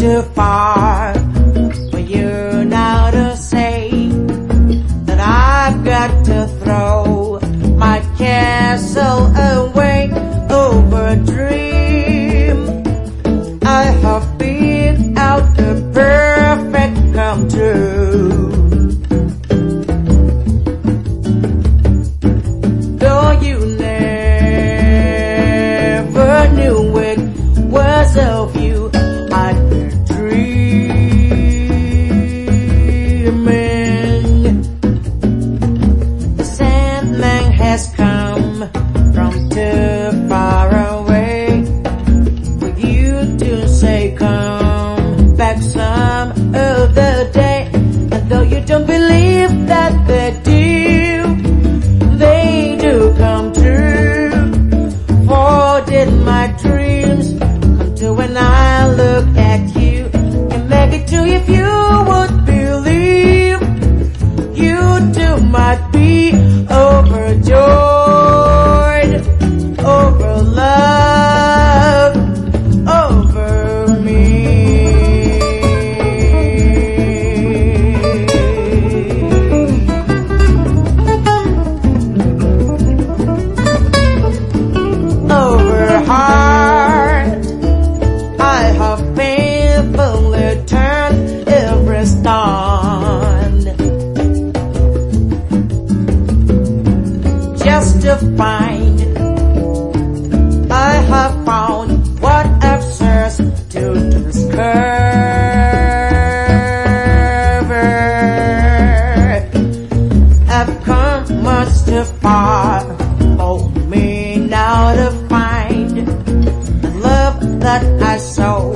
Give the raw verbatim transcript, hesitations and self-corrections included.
too far for you now to say that I've got to throw my castle away over a dream. I have been out the perfect come true. Though you never knew it was of you I'd been dreaming. The Sandman has come from too far away for you to say come back some of the day. And though you don't believe that they do, they do come true. For did my dreams come true when I look at you and make it true? If you would believe, you too might be overjoyed over love, over me. Over heart, I have painfully turned every stone just to find I have found what I've searched to discover. I've come much too far for me now to find the love that I saw